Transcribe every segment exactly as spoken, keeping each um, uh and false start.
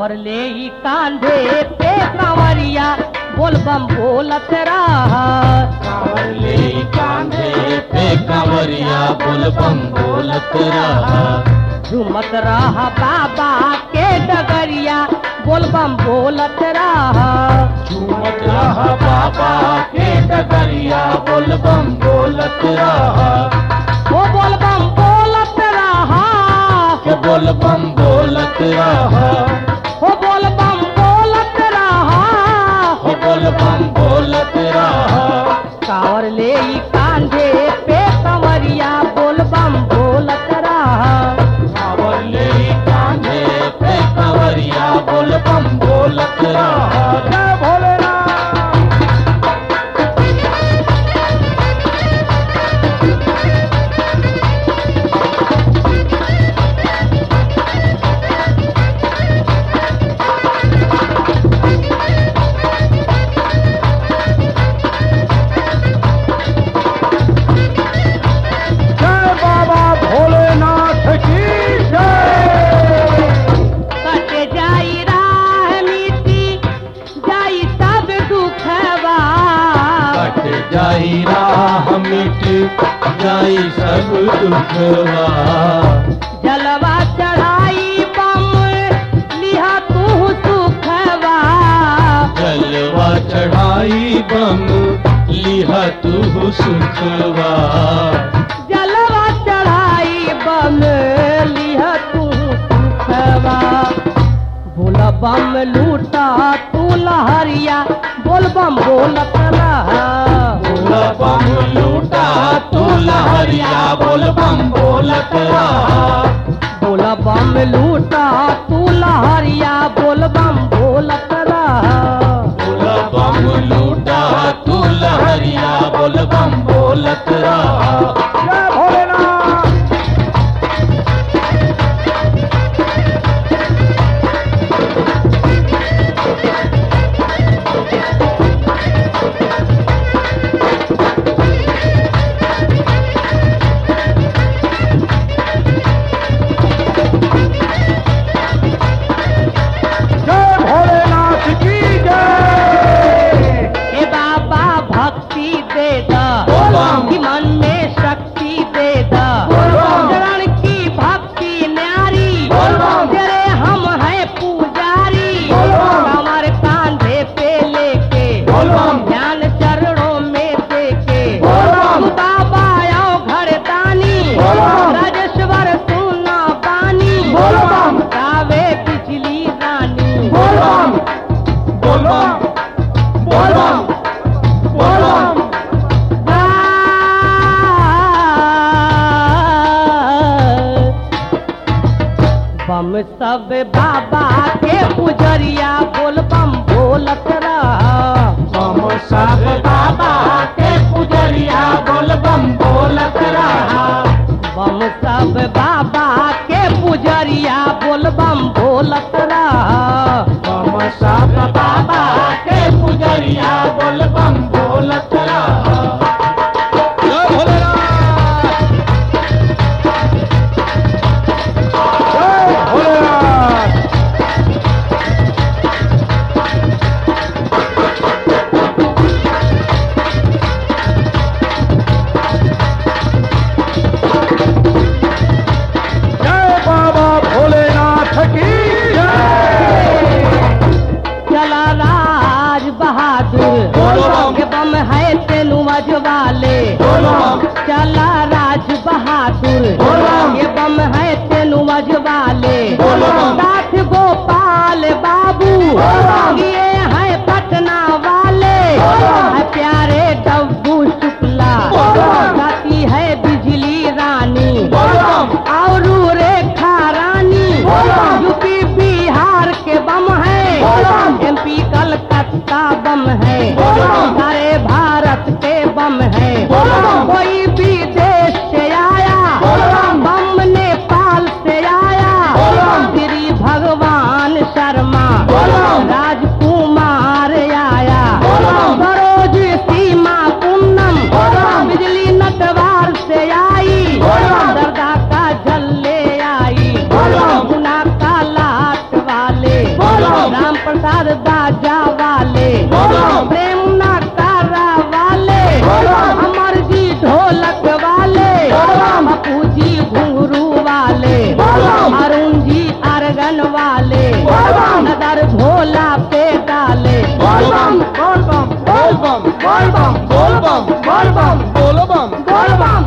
कांवर ले ही कांधे पे कांवरिया बोल बम बोलत रहा। कांवर ले कांधे पे कांवरिया बोल बम बोलत रहा। झूमत रहा बाबा के डगरिया बोल बम बोलत रहा। झूमत रहा बाबा के डगरिया बोल बम बोलत रहा। वो बोल बम बोलत रहा। के बोल बम बोलत रहा। वो बोल बम बोलत रहा। हो बोल बम बोलत रहा। कांवर ले ही कांधे पे कांवरिया बोल बम बोलत रहा। कांवर ले कांधे पे कांवरिया बोल बम बोलत रहा। जय भोलेनाथ। जाई राह मिट जाई सब दुखवा। जलवा चढ़ाई बम लिहा तू सुखवा। जलवा चढ़ाई बम लिहा तू सुखवा। जलवा चढ़ाई बम लिहा तू सुखवा। बोल बम लूटा तू लहरिया बोल बम बोलत रहा। बोल बम लूटा तू लहरिया बोल बम बोलत रहा। बोल बम लूटा तू लहरिया बोल बम बोलत रहा। बोल बम लूटा तू लहरिया बोल बम बोलत रहा। जय भोलेनाथ। कि मन में शक्ति दे दा। चरण की भक्ति न्यारी तेरे हम है पुजारी। कमर कांधे पे लेके ध्यान चरणों में देके बाबा आओ घर दानी। राजेश्वर सुना बानी गावे बिजली रानी। बोल बम बोल बम बोल बम बोल बम। बम सब बाबा के पुजरिया बोल बम बोलत रहा। बम सब बाबा के पुजरिया बोल बम बोलत रहा। बम सब बाबा के पुजरिया बोल बम बोलत रहा। बम सब बाबा के पुजरिया बोल बम बोलत रहा। जय भोलेनाथ। जय भोलेनाथ। जय बाबा भोलेनाथ की जय। चला राज बहादुर ये बम है तेनु मजवाले। चला राज बहादुर ये बम है तेनु मजवाले। साथ गोपाल बाबू ये है पटना वाले। है प्यारे डब्बू शुक्ला गाती है बिजली रानी। और रेखा रानी यूपी बिहार के बम है। एमपी कलकत्ता बम है। सारे भारत के बम है। कोई बोल बम बोल बम बोल बम बोल बम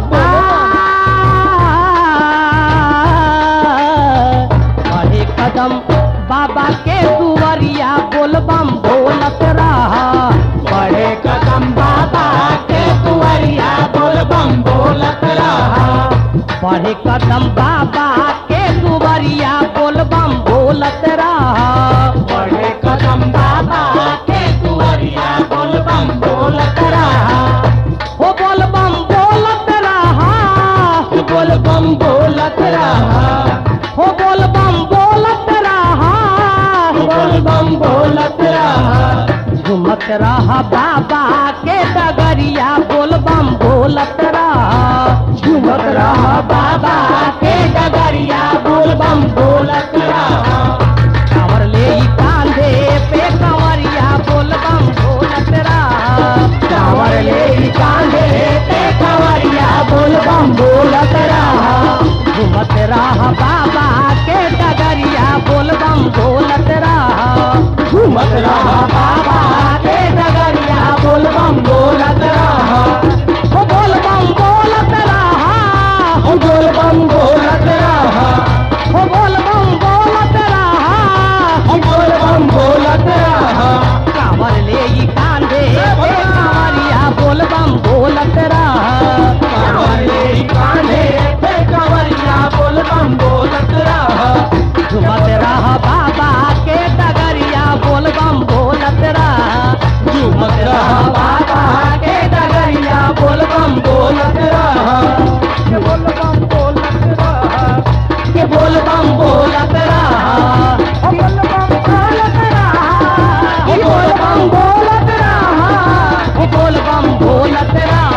बढ़े कदम बाबा के दुआरिया बोल बम बोलत रहा बढ़े कदम बाबा के दुआरिया बोल बम बोलत रहा बढ़े कदम बाबा के दुआरिया बोल बम बोलत रहा बढ़े कदम बाबा के दुआरिया बोल बम बोलत रहा हो बोल बम बोलत रहा बोल बम बोलत रहा हो बोल बम बोलत रहा बोल बम बोलत रहा झुमत रहा बाबा के डगरिया बोल बम बोलत रहा झूमत रहा बाबा के डगरिया बोल बम बोलत रहा कांवर ले ई कांधे पे कंवरिया बोल बम बोलत रहा कांवर ले ई कांधे पे कंवरिया बोल बम बोलत रहा झुमत रहा बाबा के डगरिया बोल बम बोलत रहा झूमत रहा बाबा के डगरिया बोल बम बोलत रहा हो बोल बम बोलत रहा ओ बोल बम बोलत रहा हो बोल बम बोलत रहा ओ बोल बम बोलत रहा कांवर ले ई कांधे पे कंवरिया बोल बम बोलत रहा कांवर ले ई कांधे पे कंवरिया बोल बम बोलत रहा झुमत रहा बाबा के डगरिया बोल बम बोलत रहा झूमत रहा बाबा के डगरिया बोल बम बोलत रहा के बोल बम बोलत रहा के बोल बम बोलत रहा ओ बोल बम बोलत रहा के बोल बम बोलत रहा ओ बोल बम बोलत रहा